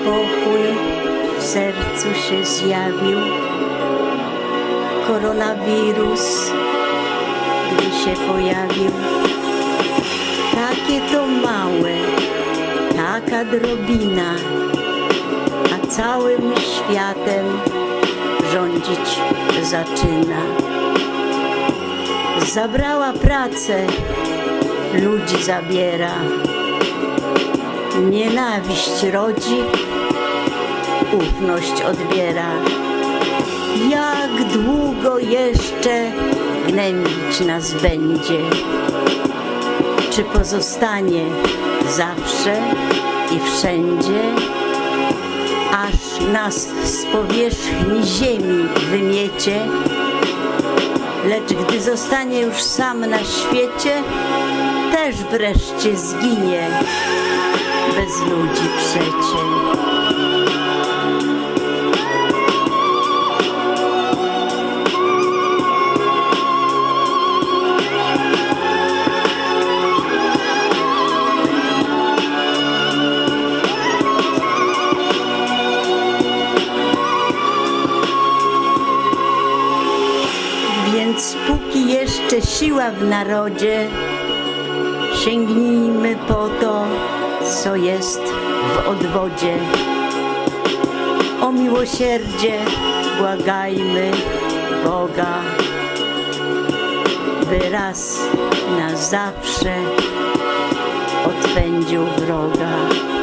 niepokój w sercu się zjawił. Koronawirus, gdy się pojawił, takie to małe, taka drobina, a całym światem rządzić zaczyna. Zabrała pracę, ludzi zabiera, nienawiść rodzi, ufność odbiera. Jak długo jeszcze gnębić nas będzie? Czy pozostanie zawsze i wszędzie, aż nas z powierzchni ziemi wymiecie? Lecz gdy zostanie już sam na świecie, też wreszcie zginie, bez ludzi przecie. Więc póki jeszcze siła w narodzie, sięgnijmy po to, co jest w odwodzie. O miłosierdzie błagajmy Boga, by raz na zawsze odpędził wroga.